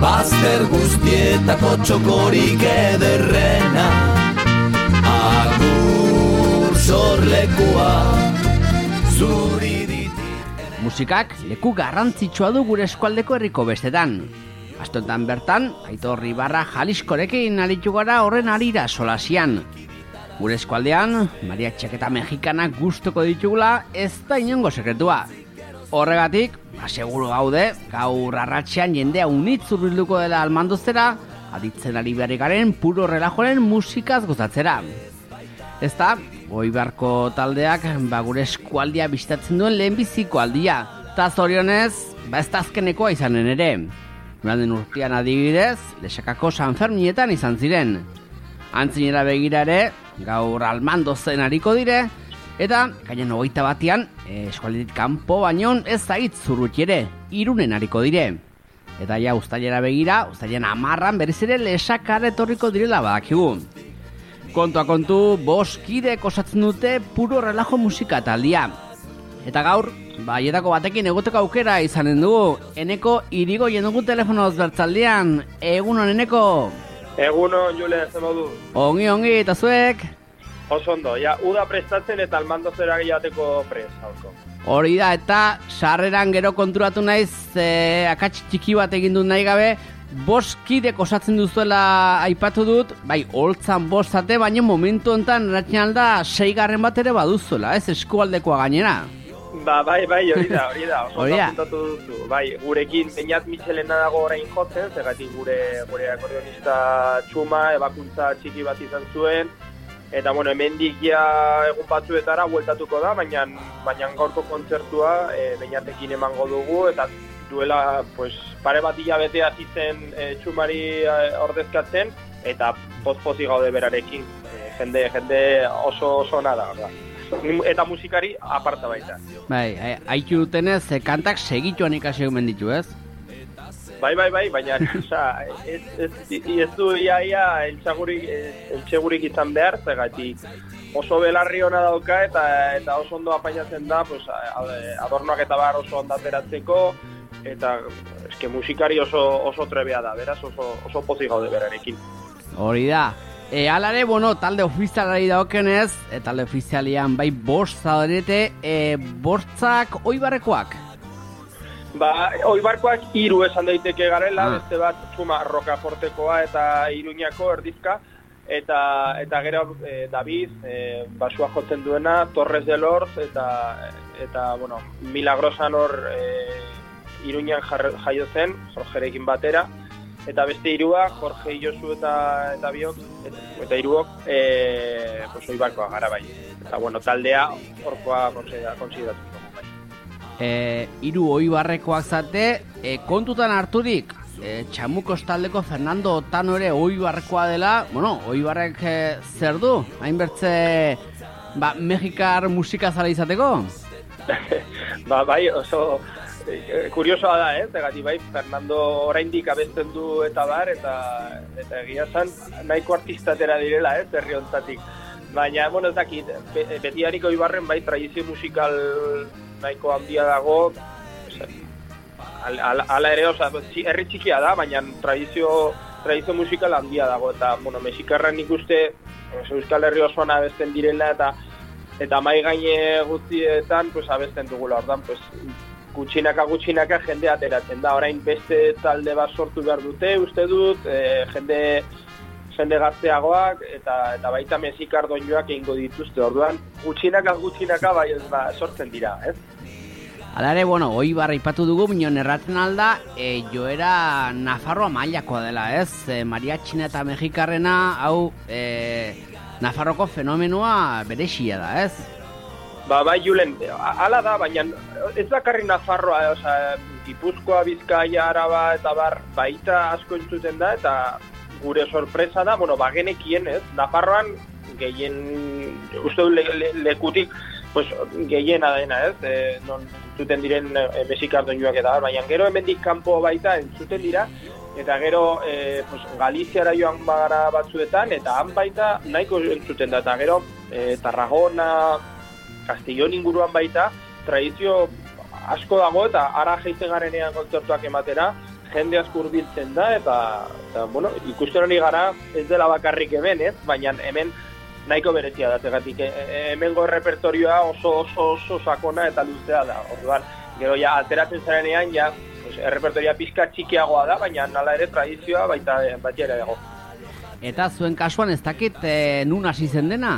bazter guztietako txokorik ederrena. Agur sorlekua zuri ditit. Musikak leku garrantzitsua du gure eskualdeko herriko bestetan. Astotan bertan, Aitor Ibarra Jaliskorekin aritu gara horren harira solasian. Gure eskualdean, mariatxak eta mexikanak gustoko ditugula ez da inongo sekretua. Horregatik, seguru gaude, gaur arratsean jendea unitz hurbilduko dela almandozera, aditzen ari berri garen puro relajoren musikaz gozatzera. Ez da, Oibarko taldeak gure eskualdia bistatzen duen lehenbiziko aldia, eta zorionez, ez da azkenekoa izanen ere. Joan urtean adibidez, Lesakako San Ferminetan izan ziren. Antzinera begira ere, gaur almandozen hariko dire, eta gainen 21 eskualdetik kanpo baino ez zait zurruti ere, Irunen hariko dire. Eta ja uztailera begira, uztailean 10 berriz ere Lesakara etorriko direla badakigu. Kontua kontu, 5 kidek osatzen dute puro relajo musika taldia. Eta gaur, baietako batekin egoteko aukera izanen dugu. Eneko Irigoyen dugu telefonoz bertzaldean. Egunon, Eneko? Egunon, Julen, zer modu? Ongi, eta zuek? Oso ondo, ja, uda prestatzen eta almandozera gehiateko hauko. Hori da, eta sarreran gero konturatu naiz, akats txiki bat egin dut nahi gabe, 5 kidek osatzen duzuela aipatu dut, bai, holtzan 5 zate, baina momentu honetan eratzen alda 6 bat ere baduzuela, ez eskualdekoa gainera. Bai, hori da, oso puntatu duzu. Bai, gurekin Beñat Michelena dago orain jotzen, zegatik gure akordionista Txuma ebakuntza txiki bat izan zuen, eta bueno, hemendik ja egun batzuetara bueltatuko da, baina gaurko kontzertua Beñatekin emango dugu, eta duela pues, pare bat hilabete hasi zen Txumari ordezkatzen, eta poz-pozik gaude berarekin, jende oso nada, da. Eta musikari aparta baita. Bai, haitu dutenez, kantak segituan ikasi omen ditu, ez? Bai, baina ez du iaia eltsegurik izan behar, zegatik oso belarri ona dauka eta oso ondo apainatzen da, pues, adornoak eta bar oso ondateratzeko, eta eske musikari oso trebea da, beraz oso pozik gaude berarekin. Hori da. Alare, talde ofizialari daokenez, talde ofizialian bai 5 zaudete, 5 Oibarrekoak? Oibarkoak 3 esan daiteke garela, beste bat Txuma Rokafortekoa eta Iruñako erdizka, eta gero David, basua jotzen duena, Torres de Lorz, eta Milagrosan hor Iruñan jaio zen, Jorgerekin batera, eta beste 3, Jorge Josu eta biok, eta 3 Oibarkoa gara bai. Eta taldea horkoa konsideratuko. 3 Oibarrekoak zate, kontutan harturik, Txamukos taldeko Fernando Otano ere Oibarrekoa dela, Oibarrek zer du? Hainbertze, mexikar musikazala izateko? Bai, oso kuriosoa da, zegati bai, Fernando oraindik abesten du eta bar, eta egia zan, nahiko artistatera direla, herri hontatik. Baina, ez dakit, betiariko Oibarren bai, tradizio musikal nahiko handia dago, ala ere, herri txikia da, baina tradizio musikal handia dago, eta, mexikarren ikuste, Euskal Herri osoan abesten direla, eta mai gaine guztietan, abesten dugula, ordan, gutxinaka jende ateratzen da. Orain beste talde bat sortu behar dute, uste dut, jende gazteagoak eta baita mexikar doinuak egingo dituzte. Orduan, gutxinaka bai sortzen dira, ez? Alare, Oibarra ipatu dugu, minon erratzen alda, joera Nafarroa mailakoa dela, ez? Mariatxina eta mexikarrena, hau, Nafarroko fenomenoa berexia da, ez? Bai, Julen, ala da, baina ez bakarri Nafarroa, Gipuzkoa, Bizkaia, Araba eta bar, baita asko entzuten da, eta gure sorpresa da, bagenekien, ez? Nafarroan gehien, uste du lekutik, gehiena dena, ez? Non entzuten diren mexikar doinuak eta bar, baina gero hemendik kanpo baita entzuten dira, eta gero Galiziara joan bagara batzuetan, eta han baita nahiko entzuten da, eta gero Tarragona, Castellón inguruan baita, tradizio asko dago eta ara jaisten garenean kontzertuak ematera, jende asko hurbiltzen da, eta bueno, ikusten hori gara ez dela bakarrik hemen, ez? Baina hemen nahiko berezia da, zegatik hemengo repertorioa oso sakona eta luzea da. Orduan, gero ja ateratzen zarenean, ja, pues, repertorioa pixka txikiagoa da, baina nala ere tradizioa baita ere dago. Eta zuen kasuan ez dakit nun hasi zen dena?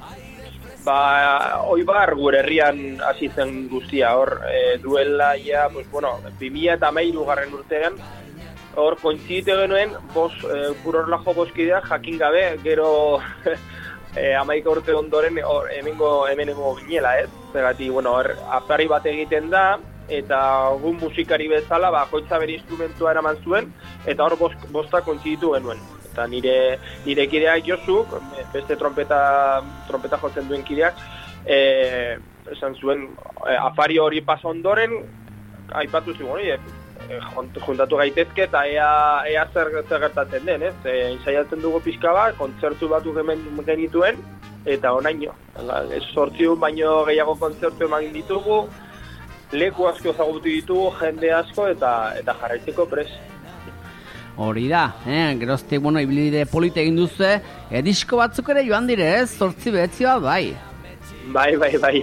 Oibar gure herrian hasi zen guztia, hor duela ja, pues bueno, 2013 urtean, hor kointzite genuen, Purorlajo boskidea jakin gabe, gero 11 urte ondoren hemengo ginela, ez? Zergatik, bueno, apari bat egiten da, eta gun musikari bezala, bakoitza bere instrumentua eraman zuen, eta hor bosta kointzitu genuen. Eta nire kideak Josuk, beste trompeta jotzen duen kideak, esan zuen, afari hori pasa ondoren, aipatu zigun, juntatu gaitezke eta ea zer gertatzen den, ez? Ensaiatzen dugu pixka bat, kontzertu batzuk hemen genituen, eta onaino. 8 baino gehiago kontzertu eman ditugu, leku asko ezagutu ditugu, jende asko, eta jarraitzeko prest. Hori da, geroztik, bueno, ibilbide polite egin duzu, disko batzuk ere joan dire, 8 behetzioa, bai. Bai.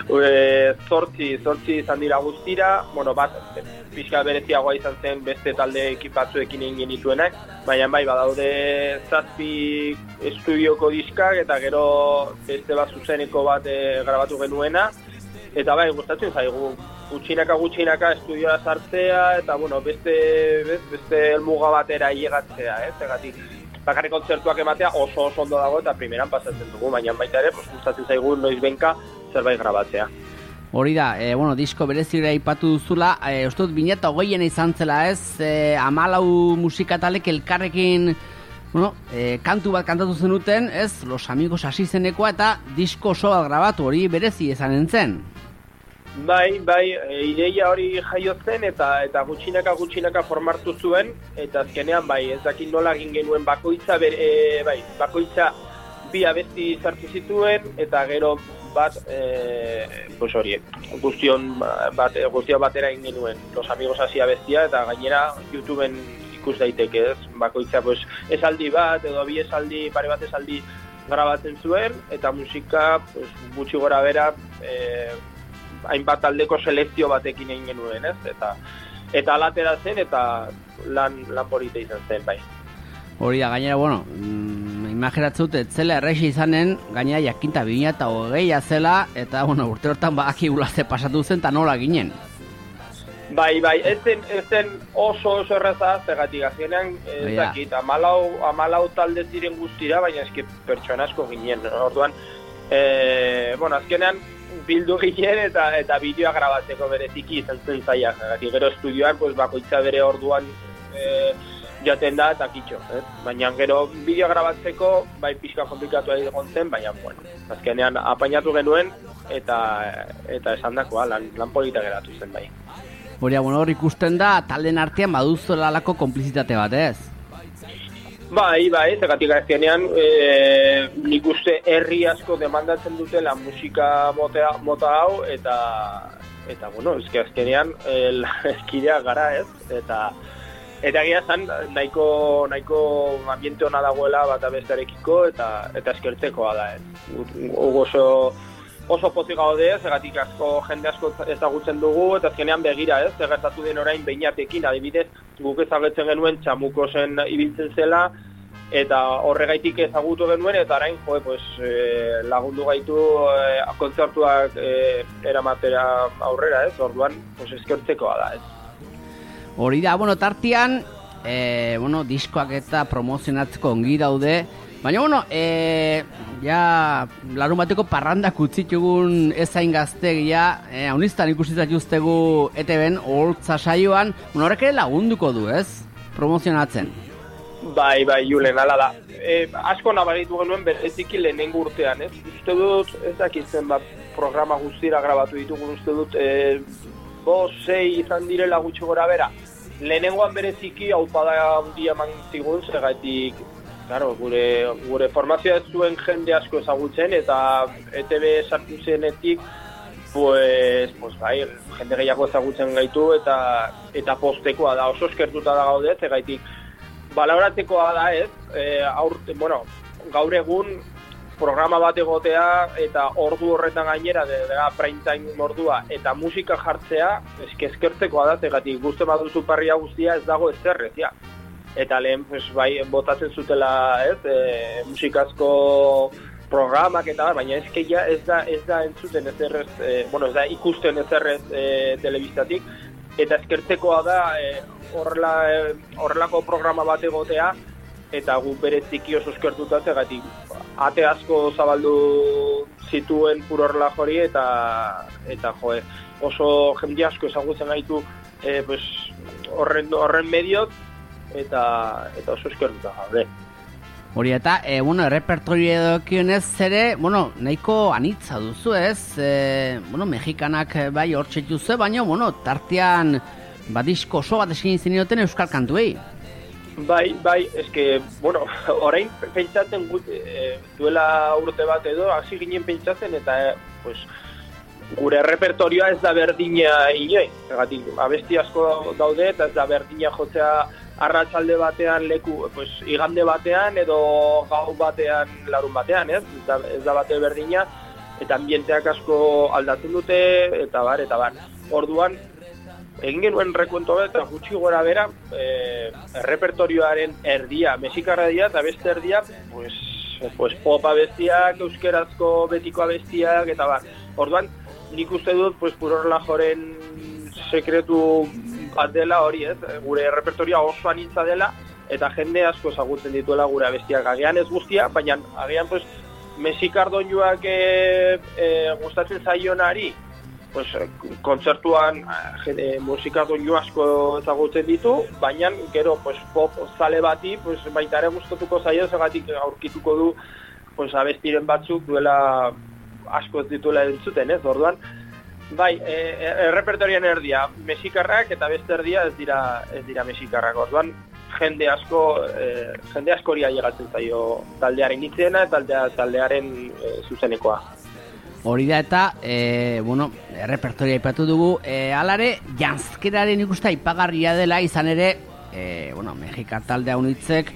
8 izan dira guztira, bueno, bat, pixka bereziagoa izan zen beste talde ekipatzuekin egin genituenak, baina bai, badaude 7 estudioko diskak, eta gero beste bat zuzeneko bat grabatu genuena, eta bai, gustatzen zaigu. Gutxinaka estudioa sartzea, eta bueno, beste helmuga batera hilegatzea, zegatik bakarrik kontzertuak ematea oso ondo dago eta primeran pasatzen dugu, baina baita ere, gustatzen zaigu noiz benka zerbait grabatzea. Hori da, bueno, disko berezira aipatu duzula, uste dut 2020 izan zela, ez? 14 musikatalek elkarrekin, bueno, kantu bat kantatu zenuten, ez? Los Amigos hasi zenekoa eta disko oso bat grabatu, hori berezi ezanen zen. Bai, ideia hori jaio zen eta gutxinaka formartu zuen, eta azkenean bai, ez dakit nola egin genuen bakoitza bi abesti sartu zituen, eta gero bat, pues hori, guztia batera egin genuen, Los Amigos hasi abestia, eta gainera YouTubeen ikus daiteke, ez? Bakoitza, pues, esaldi bat, edo pare bat esaldi grabatzen zuen, eta musika, pues, gutxi gora bera, hainbat taldeko selekzio batekin egin genuen, ez? Eta alatera zen, eta lan polita izan zen, bai. Hori da, gainera, bueno, imaginatzen dut, etzela errexi izanen, gainera jakinta 2020 zela, eta, bueno, urte hortan badaki gulaze pasatu zen, eta nola ginen. Bai, ez zen oso erraza, zegatik azkenean, ez dakit, 14 talde ziren guztira, baina eski pertsona asko ginen, orduan, bueno, azkenean, bildu ginen eta bideoa grabatzeko bereziki izan zen zaila. Gero estudioan, pues, bakoitza bere orduan jaten da eta kitxo. Baina gero bideoa grabatzeko, bai pixka komplikatu egon zen, baina, bueno, azkenean apainatu genuen eta esan dakoa, lan polita geratu zen, bai. Hor ikusten da, talden artean baduzuela lako konplizitate bat, ez? Bai, zegatik azkenean nik uste herri asko demandatzen dutela musika mota hau, eta bueno, azkenean eskideak gara, ez? Eta egia zan, nahiko ambiente hona dagoela bat abestarekiko, eta eskertzekoa da, ez? Oso pozik gaude, zegatik jende asko ezagutzen dugu, eta azkenean begira, ez? Gertatu den orain Beñatekin, adibidez, guk ezagutzen genuen Txamukosen ibiltzen zela, eta horregaitik ezagutu genuen, eta orain, pues, lagundu gaitu kontzertuak eramatera aurrera, ez? Orduan, pues, eskertzekoa da, ez? Hori da, bueno, tartian, diskoak eta promozionatzeko ongi daude, baina, bueno, ja, larun bateko parrandak utzitugun ezain gaztegia, haunistan ikusitza justegu ETV-en oholtza saioan, horrek ere lagunduko du, ez? Promozionatzen. Bai, Julen, ala da. Asko nabaritu genuen bereziki lehenengo urtean, ez? Uste dut, ez dakitzen, programa guztira grabatu ditugun, uste dut, 5-6 izan direla gutxi gora bera. Lehenengoan bereziki aupada handia eman zigun, zegatik, claro, gure formazioa ez zuen jende asko ezagutzen, eta ETV sartu zenetik, pues bai, jende gehiago ezagutzen gaitu eta postekoa da, oso eskertuta da gaude, zegaitik baloratzekoa da ez, gaur egun programa bat egotea eta ordu horretan gainera, prime time ordua, eta musika jartzea, eskertzekoa da, zegaitik guzti baduzu parria guztia ez dago ezer, ez ja. Eta lehen, bai, botatzen zutela, ez, musikazko programak eta baina ez da entzuten ezerrez, ez da ikusten ezerrez telebistatik, eta eskertzekoa da horrelako programa bat egotea, eta gu bereziki oso eskertuta zegatik ate asko zabaldu zituen puro horrela jori eta oso jende asko ezagutzen gaitu horren mediot eta oso eskertuta gaude. Hori eta, errepertorio edokionez ere, nahiko anitza duzu ez, mexikanak bai hortxe duzu, baina, tartean disko oso bat eskin zenioten euskal kantuei. Bai, eske, orain pentsatzen duela urte bat edo, hasi ginen pentsatzen eta, gure errepertorioa ez da berdina inoi. Abesti asko daude eta ez da berdina jotzea arratsalde batean leku, igande batean edo gau batean larun batean, ez? Ez da bate berdina eta ambienteak asko aldatzen dute eta bar. Orduan, egin genuen rekuento bat eta gutxi gora bera, errepertorioaren erdia, mexikarra dira eta beste erdia, pop abestiak, euskerazko betiko abestiak eta bar. Orduan, nik uste dut, puro relajoren sekretu bat dela hori, ez? Gure errepertorioa oso anitza dela eta jende asko ezagutzen dituela gure abestiak. Agian ez guztia, baina agian mexikar doinuak gustatzen zaionari, kontzertuan musikar doinu asko ezagutzen ditu, baina gero pop zale bati baita ere gustatuko zaio, zegatik aurkituko du abestiren batzuk duela asko ez dituela entzuten, ez? Orduan, bai, errepertorioan erdia mexikarrak eta beste erdia ez dira mexikarrak. Orduan, jende askori ailegatzen zaio taldearen itzeena eta taldearen zuzenekoa. Hori da eta, errepertoria aipatu dugu, alare, janzkeraren ikusta ipagarria dela izan ere, Mexika taldea unitzek,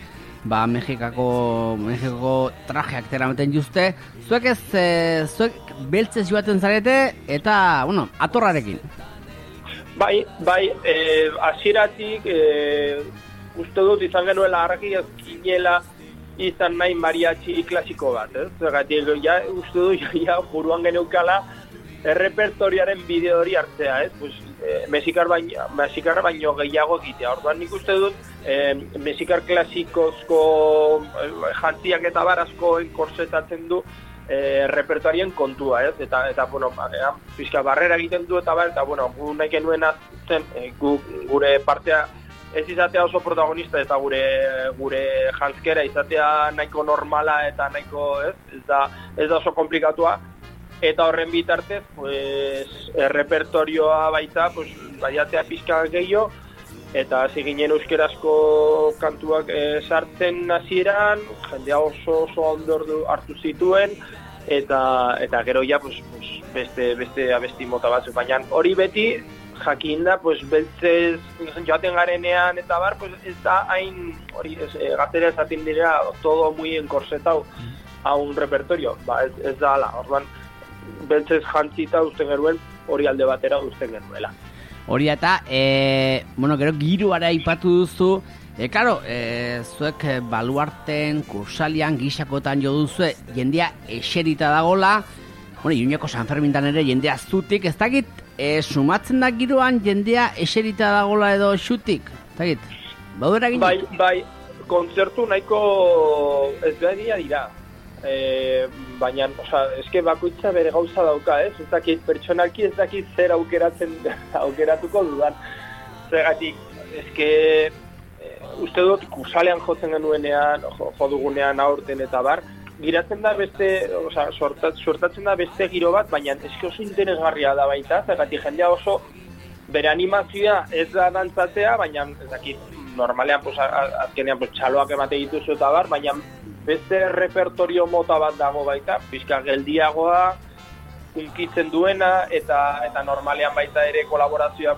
Mexikako trajeak teramaten juzte, zuek beltzez joaten zarete eta, atorrarekin. Bai, hasieratik uste dut izan genuela argi ezkinela izan nahi mariachi klasiko bat, ez? Zergatik, uste dut, buruan geneukala errepertoriaren bideo hori hartzea, ez? Mexikar baino gehiago egitea. Orduan nik uste dut, mexikar klasikozko jantziak eta bar asko enkorsetatzen du repertoarien kontua, ez? Eta pizka barrera egiten du eta bar, eta gu nahi genuen zen, gure partea ez izatea oso protagonista eta gure jantzkera izatea nahiko normala eta nahiko, ez da oso komplikatua. Eta horren bitartez, errepertorioa baita, baiatea pizka gehiago, eta hasi ginen euskerazko kantuak sartzen hasieran, jendea oso ondo hartu zituen, eta gero ja beste abesti mota batzuk, baina hori beti jakinda, beltzez joaten garenean eta bar, ez da hain, hori, gaztera esaten dira, todo muy enkorsetau a un repertorio, ez da ala, orduan, beltzez jantzita usten genuen, hori alde batera usten genuela. Hori eta, gero giroara ipatu duzu, zuek baluarten, kursalian, gixakotan jo duzu, jendea eserita dagola, Iruñeko San Fermintan ere jendea zutik, ez dakit, sumatzen da giroan jendea eserita dagola edo xutik, ez dakit, baudera ginen? Bai, kontzertu nahiko ezberdina dira. Baina, eske bakoitza bere gauza dauka, ez? Ez dakit, pertsonalki ez dakit zer aukeratuko dudan. Zergatik, eske, uste dut, kusalean jotzen genuenean, jodugunean aurten eta bar, giratzen da beste, sortatzen da beste giro bat, baina eske oso interesgarria da baita, zergatik jendea oso bere animazioa ez da dantzatzea, baina ez dakit, normalean, azkenean, txaloak emate dituzu eta bar, baina beste repertorio mota bat dago baita, pizka geldiagoa, unkitzen duena, eta normalean baita ere kolaborazioak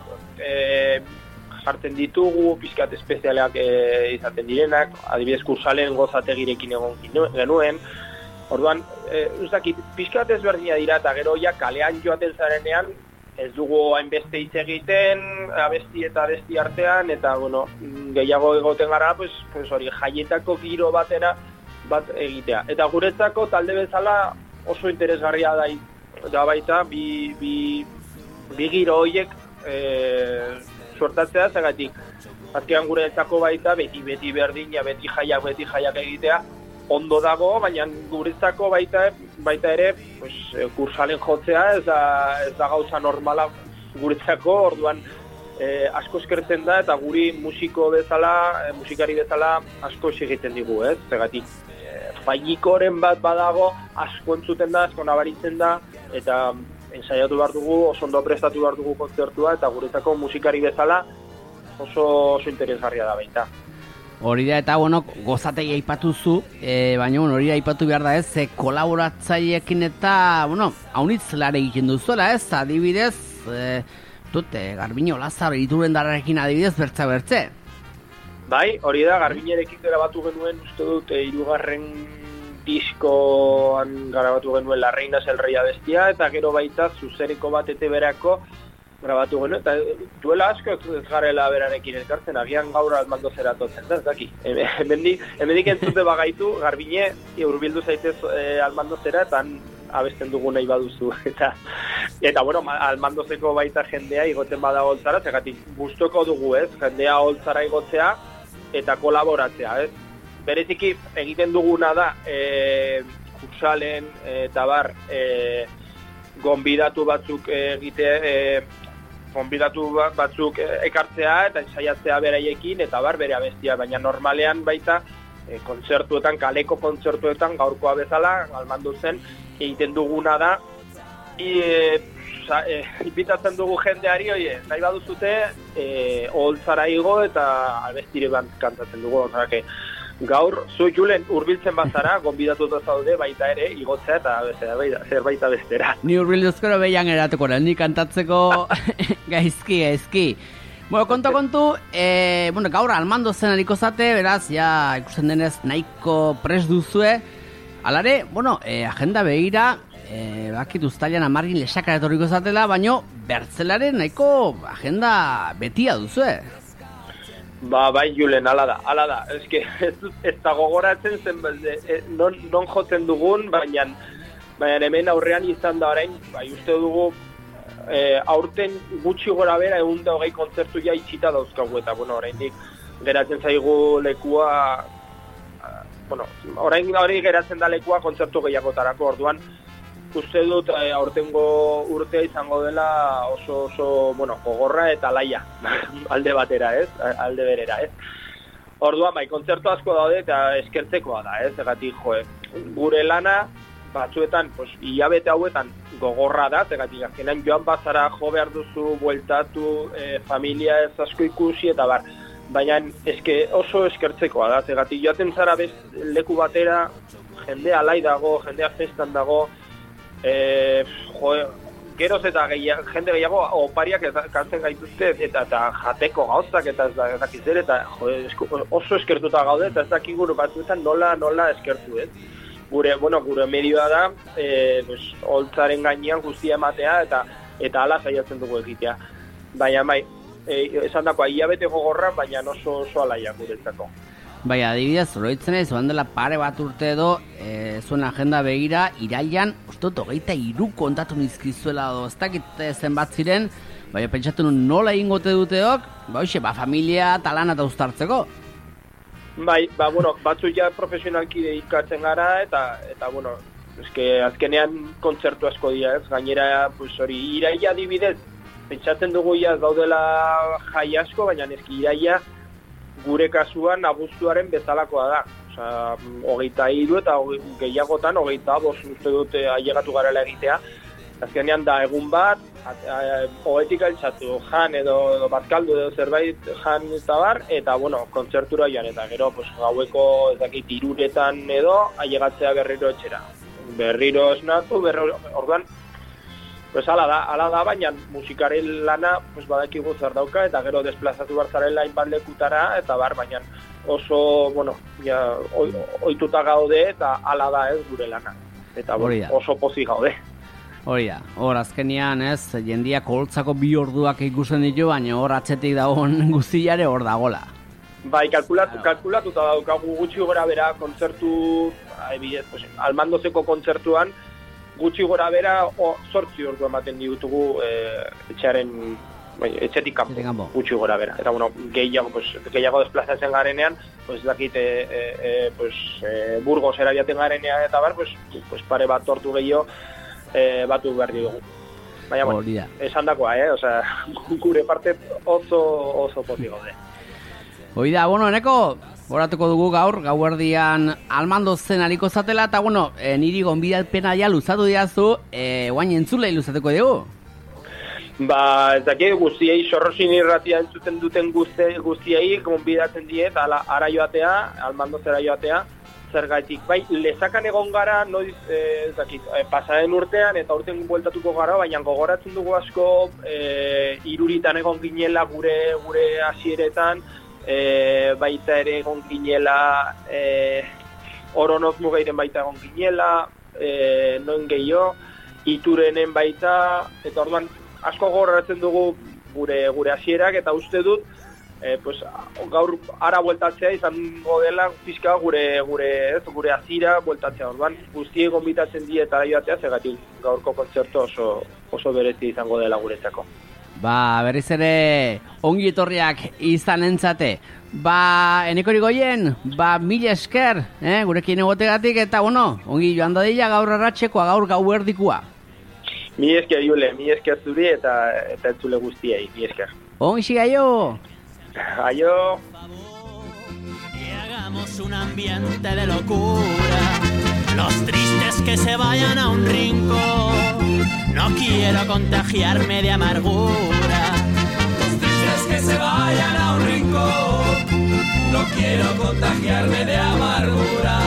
jartzen ditugu, pixkat espezialeak izaten direnak, adibidez kursalen gozategirekin egon genuen. Orduan, pixkat ezberdina dira, eta gero ja kalean joaten zarenean, ez dugu hainbeste hitz egiten, abesti eta abesti artean, eta bueno, gehiago egoten gara, pues hori jaietako giro bat egitea. Eta guretzako talde bezala oso interesgarria da baita, bi giro horiek suertatzea, zagatik azkean guretzako baita beti berdina, beti jaiak egitea ondo dago, baina guretzako baita ere pues, kursalen jotzea ez da gauza normala guretzako, orduan asko eskertzen da, eta guri musikari bezala asko egiten digu, ez? Zagatik failikoren bat badago, asko entzuten da, asko nabaritzen da, eta ensaiatu behar dugu, oso ondo prestatu behar dugu kontzertua, eta guretzako musikari bezala oso interesgarria da baita. Hori da, eta bueno, gozatei aipatuzu, baina hori aipatu behar da ez, kolaboratzaileekin eta, bueno, haunitz lare egiten duzuela ez, adibidez, Garbino Lazaro Iturrendarrekin adibidez bertze. Bai, hori da, Garbinerekin grabatu genuen, uste dut, 3. diskoan grabatu genuen La Reina es el Rey Bestia, eta gero baita zuzereko bat bereako grabatu genuen, eta duela asko ez garela berarekin elkartzen, agian gaur Almando zera totzen, ez daki. Hemendik entzute bagaitu, Garbine hurbildu zaitez Almando zera, eta abesten dugu nahi baduzu. Eta bueno, Almandozeko baita jendea igoten bada holtzara, zegatik gustoko dugu, ez? Jendea holtzara igotzea eta kolaboratzea, ez? Bereziki egiten duguna da, kursalen eta bar, gonbidatu batzuk batzuk ekartzea eta ensaiatzea beraiekin eta bar bere abestia, baina normalean baita kontzertuetan, kaleko kontzertuetan gaurkoa bezala, Almando zen, egiten duguna da, inbitatzen dugu jendeari, nahi baduzute, oholtzara igo eta abestire bat kantatzen dugu, gaur, zu Julen urbiltzen bazara, gonbidatuta zaude baita ere, igotzea eta zerbait abestera. Ni urbilduzkero behian eratuko, ni kantatzeko gaizki. Bueno, kontu, gaur Almando zen hariko zate, beraz, ja ikusten denez nahiko prest duzue. Alare, agenda begira, bakit uztailan 10 lesakara etorriko zatela, baino bertzelaren nahiko agenda betia duzue. Bai, Julen, ala da. Ez da gogoratzen zen, non jotzen dugun, baina hemen aurrean izan da orain, bai uste dugu, aurten gutxi gora bera 120 kontzertu ja itxita dauzkagu, eta oraindik geratzen zaigu lekua, orain geratzen da lekua kontzertu gehiagotarako, orduan uste dut aurtengo urtea izango dela oso gogorra eta laia alde batera, ez? Alde berera, ez? Orduan, bai, kontzertu asko daude eta eskertzekoa da, ez? Egatik, gure lana batzuetan, hilabete hauetan gogorra da, egatik, azkenan joan bazara jo behar duzu, bueltatu, familia ez asko ikusi eta bar. Baina oso eskertzekoa da, egatik, joaten zara leku batera, jendea alai dago, jendea festan dago, geroz eta jende gehiago opariak kantzen gaituzte eta jateko gauzak eta ez dakizer eta oso eskertuta gaude eta ez dakigur batzuetan nola eskertu, ez? Gure medioa da, holtzaren gainean guztia ematea eta hala saiatzen dugu egitea. Baina esan dakoa, hilabete gogorra, baina oso alaia guretzako. Bai, adibidez, oroitzen ez, dela pare bat urte edo, zuen agenda begira, irailan, ustot, 23 kontatu nizkizuela edo, ez dakit zenbat ziren, baina pentsatu nola egingote duteok, familia talana eta uztartzeko. Bai, batzu ja profesionalki dedikatzen gara, eta azkenean kontzertu asko dira, ez? Gainera, iraila adibidez, pentsatzen dugu ja daudela jai asko, baina iraila, gure kasuan abuztuaren bezalakoa da. 23 eta gehiagotan, 25 uste dut ailegatu garela egitea. Azkenean da egun bat, oetik altxatu, jan edo bazkaldu edo zerbait jan eta bar, eta kontzertura joan eta gero gaueko ezakit 3 edo ailegatzea berriro etxera. Berriro esnatu, orduan Pues ala da, baina musikaren lana pues badakigu zer dauka, eta gero desplazatu bartzarela hainbat lekutara, eta baina oso, ja, ohituta gaude, eta ala da ez gure lana. Eta oso pozik gaude. Hori da, hor azkenian ez, jendiak holtzako 2 orduak ikusten ditu, baina hor atzetik dagoen guztiare hor dagola. Bai, kalkulatuta daukagu gutxi gora bera kontzertu, Almandozeko kontzertuan, gutxi gora bera 8 ordu ematen ditugu etxetik kanpo, gutxi gora bera. Eta gehiago desplazatzen garenean, Burgos erabiaten garenean, eta pare bat ordu gehiago batu behar dugu. Baina, esan dakoa, gure parte oso pozik gaude. Oida, Eneko, horatuko dugu gauerdian Almandozen ariko zatela, eta niri gonbidapena ja luzatu diazu, guain entzulei luzatuko dugu? Ez daki guztiei, Sorrosin irratia entzuten duten guztiei gonbidatzen diet, ara joatea, Almandozera joatea, zergatik, bai, lezakan egon gara, pasaren urtean, eta urtean bueltatuko gara, baina gogoratzen dugu asko, Iruritan egon ginela gure hasieretan, baita ere egon ginela, Oronoz Mugairen baita egon ginela, noen gehiago, Iturenen baita, eta orduan asko gogoratzen dugu gure hasierak, eta uste dut, gaur ara bueltatzea izango dela pizka gure hasiera bueltatzea. Orduan guztiek gonbitatzen die eta joatea, zergatik gaurko kontzertu oso berezi izango dela guretzako. Berriz ere ongi etorriak izanentzate. Eneko Irigoyen, 1000 esker, gurekin egotegatik, eta ongi joan dadila gaur arratsekoa, gaur gauerdikoa. 1000 esker, Jule, 1000 esker zuri eta entzule guztiei, 1000 esker. Ongi aio! Aio! Y hagamos un ambiente de locura, los tristes que se vayan a un rincón, no quiero contagiarme de amargura. Los tristes que se vayan a un rincón, no quiero contagiarme de amargura.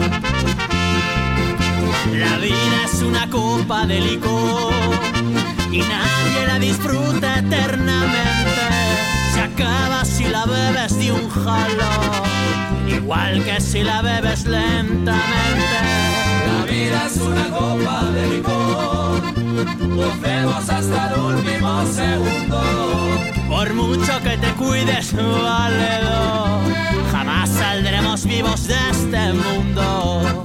La vida es una copa de licor y nadie la disfruta eternamente. Se acaba si la bebes de un jalón, igual que si la bebes lentamente. La vida es una copa de licor, gocemos hasta el último segundo. Por mucho que te cuides, valedor, jamás saldremos vivos de este mundo.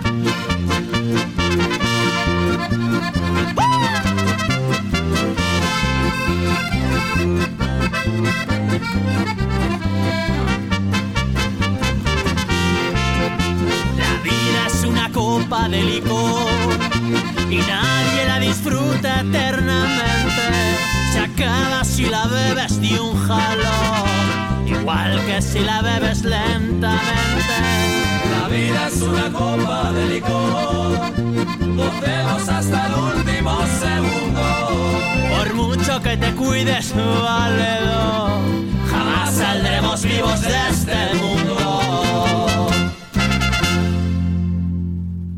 La vida es una copa de licor y nadie la disfruta eternamente. Se acaba si la bebes de un jalón, igual que si la bebes lentamente. La vida es una copa de licor, gocemos hasta el último segundo. Por mucho que te cuides, valedor, jamás saldremos vivos de este mundo.